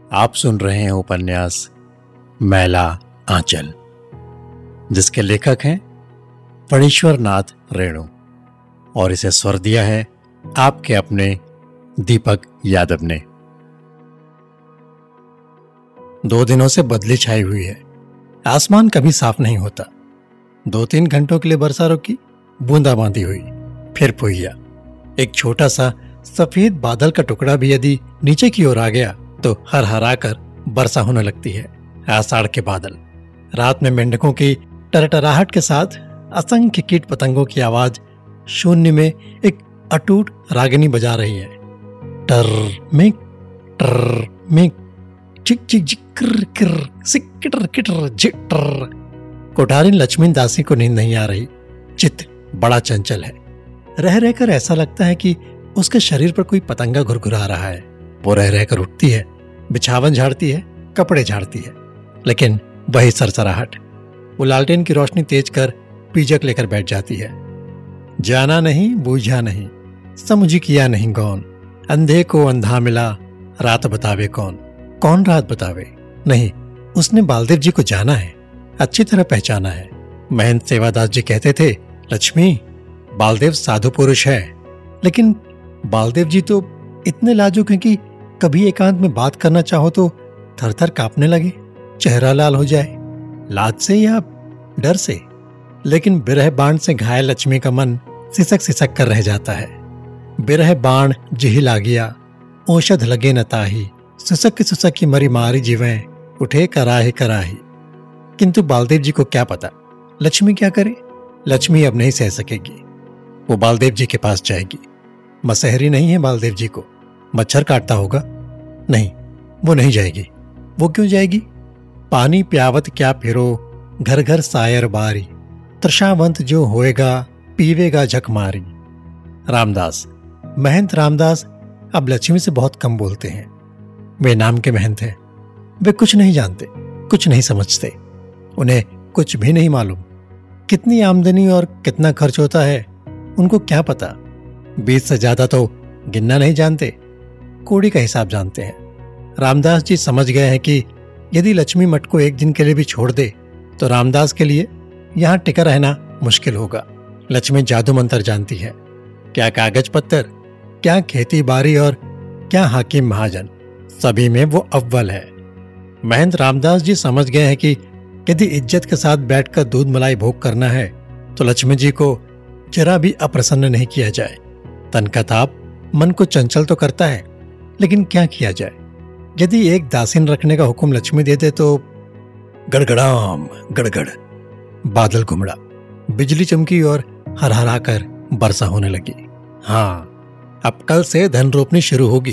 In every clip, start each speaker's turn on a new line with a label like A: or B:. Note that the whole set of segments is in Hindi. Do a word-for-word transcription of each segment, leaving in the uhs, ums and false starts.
A: आप सुन रहे हैं उपन्यास मैला आंचल, जिसके लेखक हैं फणीश्वर नाथ रेणु, और इसे स्वर दिया है आपके अपने दीपक यादव ने। दो दिनों से बदली छाई हुई है। आसमान कभी साफ नहीं होता। दो तीन घंटों के लिए बरसा रुकी, बूंदाबांदी हुई, फिर पुइया। एक छोटा सा सफेद बादल का टुकड़ा भी यदि नीचे की ओर आ गया तो हर हरा कर वर्षा होने लगती है। आषाढ़ के बादल। रात में मेंढकों की टरटराहट के साथ असंख्य कीट पतंगों की आवाज शून्य में एक अटूट रागिनी बजा रही है। टर मिक टर मिक चिक चिक जिक्र किर सिक किटर किटर जिटर। कोठारी लक्ष्मी दासी को नींद नहीं आ रही। चित्त बड़ा चंचल है। रह रहकर ऐसा लगता है कि उसके शरीर पर कोई पतंगा घुरघुरा रहा है। वो रह रहकर उठती है, बिछावन झाड़ती है, कपड़े झाड़ती है, लेकिन वही सरसराहट। वो लालटेन की रोशनी तेज कर पीजक लेकर बैठ जाती है। जाना नहीं, बूझा नहीं, समझी किया नहीं गौन। अंधे को अंधा मिला, रात बतावे कौन। कौन रात बतावे? नहीं, उसने बालदेव जी को जाना है, अच्छी तरह पहचाना है। महंत सेवादास जी कहते थे, लक्ष्मी, बालदेव साधु पुरुष है, लेकिन बालदेव जी तो इतने लाजुक हैं कि कभी एकांत में बात करना चाहो तो थर थर कांपने लगे, चेहरा लाल हो जाए, लाज से या डर से। लेकिन बिरह बाण से घायल लक्ष्मी का मन सिसक सिसक कर रह जाता है। बिरह बाण जिही लागिया, औषध लगे न ताही, सुसक सुसक की मरी मारी जीवें, उठे कराही कराही। किंतु बालदेव जी को क्या पता लक्ष्मी क्या करे। लक्ष्मी अब नहीं सह सकेगी। वो बालदेव जी के पास जाएगी। मसहरी नहीं है बालदेव जी को, मच्छर काटता होगा। नहीं, वो नहीं जाएगी। वो क्यों जाएगी? पानी प्यावत क्या फिरो, घर घर सायर बारी, त्रषावंत जो होएगा, पीवेगा झक मारी। रामदास। महंत रामदास अब लक्ष्मी से बहुत कम बोलते हैं। वे नाम के महंत हैं। वे कुछ नहीं जानते, कुछ नहीं समझते। उन्हें कुछ भी नहीं मालूम। कितनी आमदनी और कितना खर्च होता है उनको क्या पता। बीस से ज्यादा तो गिनना नहीं जानते, कोड़ी का हिसाब जानते हैं। रामदास जी समझ गए हैं कि यदि लक्ष्मी मठ को एक दिन के लिए भी छोड़ दे तो रामदास के लिए यहां टिका रहना मुश्किल होगा। लक्ष्मी जादू मंत्र जानती है। क्या कागज पत्तर, क्या खेती बाड़ी और क्या हाकिम महाजन, सभी में वो अव्वल है। महंत रामदास जी समझ गए हैं कि यदि इज्जत के साथ बैठकर दूध मलाई भोग करना है तो लक्ष्मी जी को जरा भी अप्रसन्न नहीं किया जाए। तन का ताप मन को चंचल तो करता है, लेकिन क्या किया जाए। यदि एक दासीन रखने का हुक्म लक्ष्मी दे दे तो गड़गड़ाम गड़गड़ बादल घुमड़ा, बिजली चमकी और हरहरा कर वर्षा होने लगी। हाँ, अब कल से धन रोपनी शुरू होगी।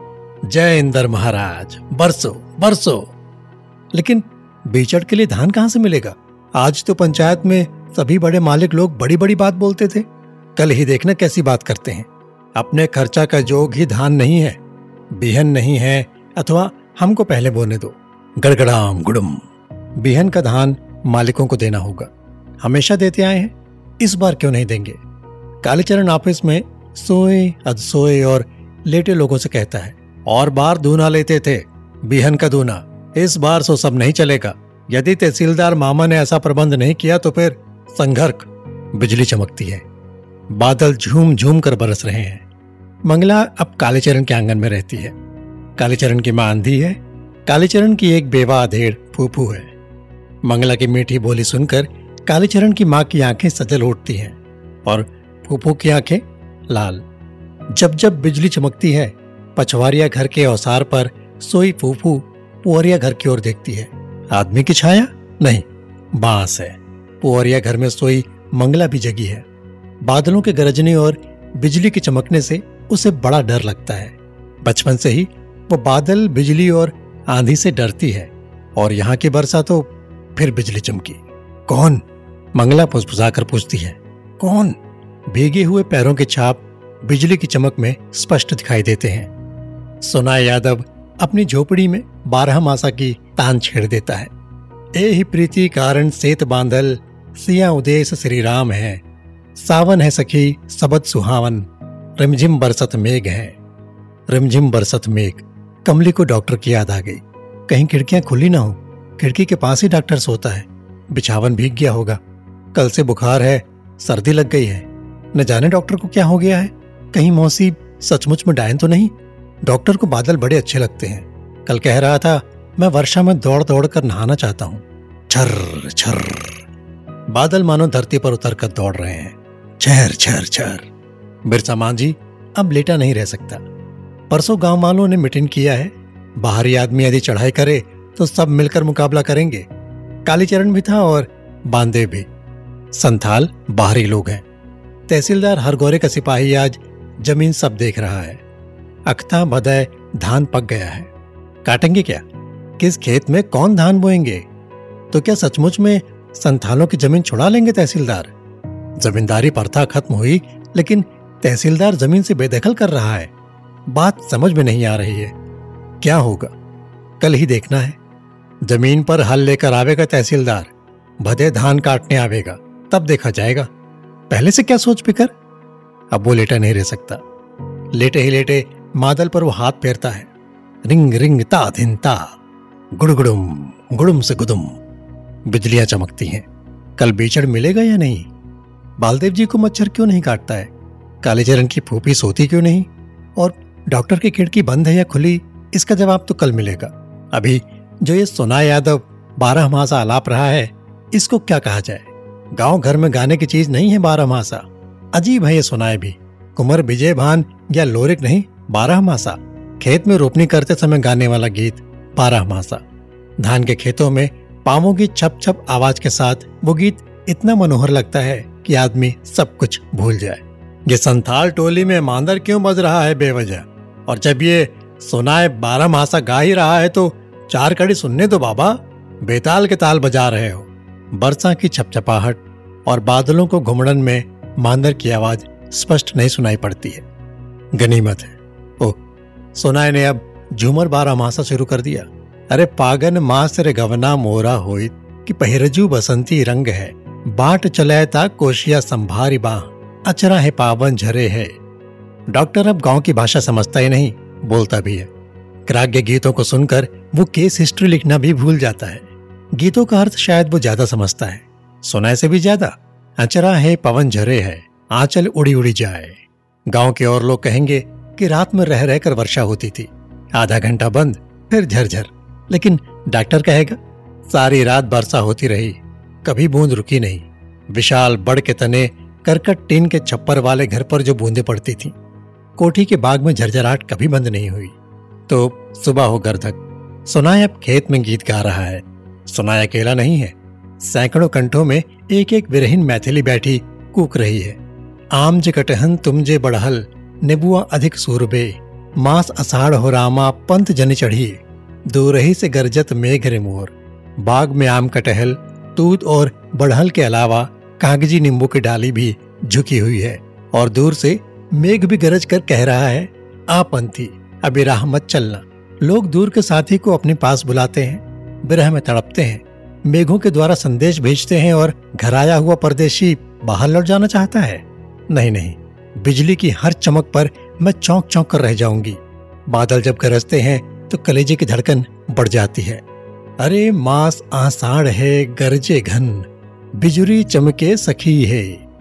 A: जय इंद्र महाराज, बरसो बरसो। लेकिन बीचड़ के लिए धान कहां से मिलेगा? आज तो पंचायत में सभी बड़े मालिक लोग बड़ी बड़ी बात बोलते थे, कल ही देखना कैसी बात करते हैं। अपने खर्चा का जोग ही धान नहीं है, बिहन नहीं है, अथवा हमको पहले बोने दो। गड़गड़ाम गुड़म। बिहन का धान मालिकों को देना होगा। हमेशा देते आए हैं, इस बार क्यों नहीं देंगे? कालीचरण ऑफिस में सोए अधसोए और लेटे लोगों से कहता है, और बार दूना लेते थे, बिहन का दूना। इस बार सो सब नहीं चलेगा। यदि तहसीलदार मामा ने ऐसा प्रबंध नहीं किया तो फिर संघर्ष। बिजली चमकती है, बादल झूम झूम कर बरस रहे हैं। मंगला अब कालीचरण के आंगन में रहती है। कालीचरण की मां अंधी है। कालीचरण की एक बेवा अधेड़ फूफू है। मंगला की मीठी बोली सुनकर कालीचरण की मां की आंखें सजल उठती हैं और फूफू की आंखें लाल। जब जब बिजली चमकती है, पछवारिया घर के औसार पर सोई फूफू पुअरिया घर की ओर देखती है। आदमी की छाया नहीं, बांस है। पुअरिया घर में सोई मंगला भी जगी है। बादलों के गरजने और बिजली के चमकने से उसे बड़ा डर लगता है। बचपन से ही वो बादल, बिजली और आंधी से डरती है, और यहाँ की वर्षा तो फिर बिजली चमकी। कौन? मंगला फुसफुसाकर पूछती है। कौन? भीगे हुए पैरों के छाप बिजली की चमक में स्पष्ट दिखाई देते हैं। सोना यादव अपनी झोपड़ी में बारह मासा की तान छेड़ देता है। ए ही प्रीति कारण सेत बांधल, सिया उदेश श्री राम है। सावन है सखी सबद सुहावन, रिमझिम बरसत मेघ है। रिमझिम बरसत मेघ। कमली को डॉक्टर की याद आ गई। कहीं खिड़कियां खुली ना हो, खिड़की के पास ही डॉक्टर सोता है। बिछावन भीग गया होगा, कल से बुखार है, सर्दी लग गई है। न जाने डॉक्टर को क्या हो गया है। कहीं मौसी सचमुच में डायन तो नहीं। डॉक्टर को बादल बड़े अच्छे लगते हैं। कल कह रहा था, मैं वर्षा में दौड़ दौड़ कर नहाना चाहता हूं। छर छर बादल मानो धरती पर उतर कर दौड़ रहे हैं। छर छर छर बिरसा मांझी अब लेटा नहीं रह सकता। परसों गांव वालों ने मीटिंग किया है। बाहरी आदमी यदि चढ़ाई करे तो सब मिलकर मुकाबला करेंगे। कालीचरण भी था और बांदे भी। संथाल बाहरी लोग हैं। तहसीलदार हरगोरे का सिपाही आज जमीन सब देख रहा है। अख्ता बदय धान पक गया है। काटेंगे क्या? किस खेत में कौन धान बोएंगे? तो क्या सचमुच में संथालों की जमीन छुड़ा लेंगे तहसीलदार? जमींदारी प्रथा खत्म हुई, लेकिन तहसीलदार जमीन से बेदखल कर रहा है। बात समझ में नहीं आ रही है। क्या होगा कल ही देखना है। जमीन पर हल लेकर आवेगा तहसीलदार, भदे धान काटने आवेगा, तब देखा जाएगा। पहले से क्या सोच फिकर। अब वो लेटा नहीं रह सकता। लेटे ही लेटे मादल पर वो हाथ फेरता है। रिंग रिंग ता धिन ता, गुड़गुड़ुम गुड़ुम से गुदुम। बिजलियां चमकती हैं। कल बेचड़ मिलेगा या नहीं? बालदेव जी को मच्छर क्यों नहीं काटता है? कालीचरण की फूफी सोती क्यों नहीं? और डॉक्टर की खिड़की बंद है या खुली, इसका जवाब तो कल मिलेगा। अभी जो ये सोना यादव बारह मासा आलाप रहा है, इसको क्या कहा जाए? गांव घर में गाने की चीज नहीं है बारह मासा। अजीब है ये सुनाए भी। कुंवर विजय भान या लोरिक नहीं, बारह मासा। खेत में रोपनी करते समय गाने वाला गीत बारह मासा। धान के खेतों में पांवों की छप छप आवाज के साथ वो गीत इतना मनोहर लगता है कि आदमी सब कुछ भूल जाए। ये संथाल टोली में मांदर क्यों बज रहा है बेवजह? और जब ये सुनाए बारह मासा गा ही रहा है तो चार कड़ी सुनने दो बाबा। बेताल के ताल बजा रहे हो। बरसा की छपछपाहट और बादलों को घुमड़न में मांदर की आवाज स्पष्ट नहीं सुनाई पड़ती है। गनीमत है। ओह, सुनाए ने अब झूमर बारह मासा शुरू कर दिया। अरे पागन मास रे गवना मोरा होई कि पहिरजू बसंती रंग है। बाट चलैता कोशिया संभारी बाह, अचरा है पावन झरे है। डॉक्टर अब गांव की भाषा समझता ही नहीं, बोलता भी है। ग्राह्य गीतों को सुनकर वो केस हिस्ट्री लिखना भी भूल जाता है। गीतों का अर्थ शायद वो ज्यादा समझता है, सुनाए से भी ज्यादा। अचरा है पवन झरे है, आंचल उड़ी उड़ी जाए। गांव के और लोग कहेंगे कि रात में रह रहकर वर्षा होती थी। आधा घंटा बंद, फिर झरझर। लेकिन डॉक्टर कहेगा सारी रात वर्षा होती रही, कभी बूंद रुकी नहीं। विशाल बड़ के तने करकट टीन के छप्पर वाले घर पर जो बूंदें पड़ती थीं, कोठी के बाग में झरझराहट कभी बंद नहीं हुई। तो सुबह हो गर्धक। सुनाए अब खेत में गीत गा रहा है। सुनाए अकेला नहीं है। सैकड़ों कंठों में एक एक विरहीन मैथिली बैठी कूक रही है। आम जे कटहन तुम जे बढ़हल, नेबुआ अधिक सूरबे। मास अषाढ़ हो रामा पंथ जन चढ़ी, दूरही से गरजत मेघ रे मोर। बाग में आम कटहल तूत और बढ़हल के अलावा कागजी नींबू की डाली भी झुकी हुई है। और दूर से मेघ भी गरज कर कह रहा है, आ पंथी अभी राह मत चलना। लोग दूर के साथी को अपने पास बुलाते हैं, विरह में तड़पते हैं, मेघों के द्वारा संदेश भेजते हैं और घर आया हुआ परदेशी बाहर लौट जाना चाहता है। नहीं नहीं, बिजली की हर चमक पर मैं चौंक चौंक कर रह जाऊंगी। बादल जब गरजते हैं तो कलेजे की धड़कन बढ़ जाती है। अरे मास आषाढ़ है गरजे घन, बिजुरी चमके सखी है।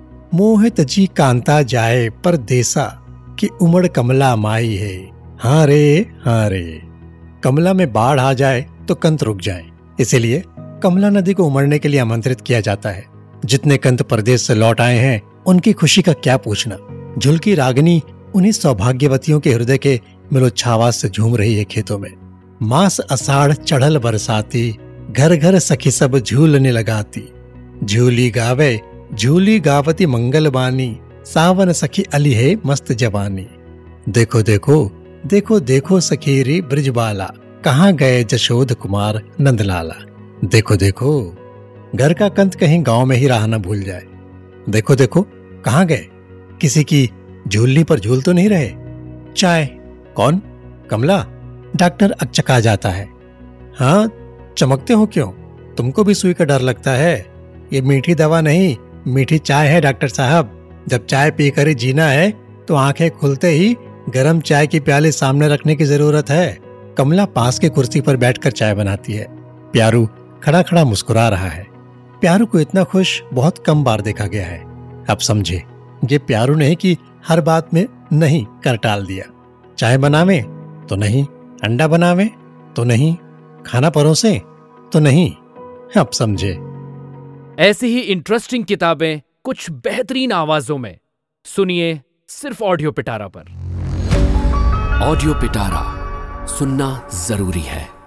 A: मोह तजी कांता जाए परदेसा, कि उमड़ कमला माई है। हाँ रे हाँ रे। कमला में बाढ़ आ जाए तो कंत रुक जाए, इसीलिए कमला नदी को उमड़ने के लिए आमंत्रित किया जाता है। जितने कंत परदेश से लौट आए हैं उनकी खुशी का क्या पूछना। झुलकी रागनी उन्हीं सौभाग्यवतियों के हृदय के मिलोच्छावास से झूम रही है खेतों में। मास अषाढ़ चढ़ल बरसाती, घर घर सखी सब झूलने लगाती। झूली गावे झूली गावती मंगल बानी, सावन सखी अली है मस्त जवानी। देखो देखो देखो देखो सखीरी ब्रिजबाला, कहाँ गए जशोद कुमार नंदलाला। देखो देखो, घर का कंत कहीं गांव में ही राह न भूल जाए। देखो देखो कहाँ गए, किसी की झूलनी पर झूल तो नहीं रहे। चाय कौन? कमला। डॉक्टर अकचका जाता है। हाँ, चमकते हो क्यों? तुमको भी सुई का डर लगता है? ये मीठी दवा नहीं, मीठी चाय है डॉक्टर साहब। जब चाय पीकर ही जीना है तो आंखें खुलते ही गरम चाय की प्याली सामने रखने की जरूरत है। कमला पास के कुर्सी पर बैठकर चाय बनाती है। प्यारू खड़ा खड़ा मुस्कुरा रहा है। प्यारू को इतना खुश बहुत कम बार देखा गया है। अब समझे, ये प्यारू नहीं कि हर बात में नहीं कर टाल दिया। चाय बनावे तो नहीं, अंडा बनावे तो नहीं, खाना परोसे तो नहीं। अब समझे।
B: ऐसी ही इंटरेस्टिंग किताबें कुछ बेहतरीन आवाजों में सुनिए सिर्फ ऑडियो पिटारा पर।
C: ऑडियो पिटारा सुनना जरूरी है।